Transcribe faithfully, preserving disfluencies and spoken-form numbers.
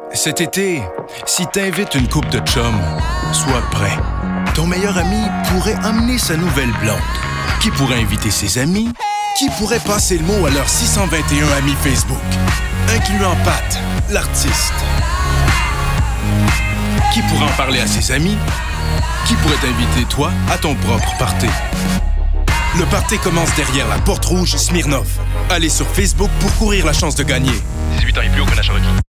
Cet été, si t'invites une couple de chums, sois prêt. Ton meilleur ami pourrait emmener sa nouvelle blonde. Qui pourrait inviter ses amis? Qui pourrait passer le mot à leurs six cent vingt et un amis Facebook, incluant Pat, l'artiste? Qui pourrait en parler à ses amis? Qui pourrait t'inviter, toi, à ton propre party? Le party commence derrière la porte rouge Smirnoff. Allez sur Facebook pour courir la chance de gagner. dix-huit ans et plus, aucun achat requis.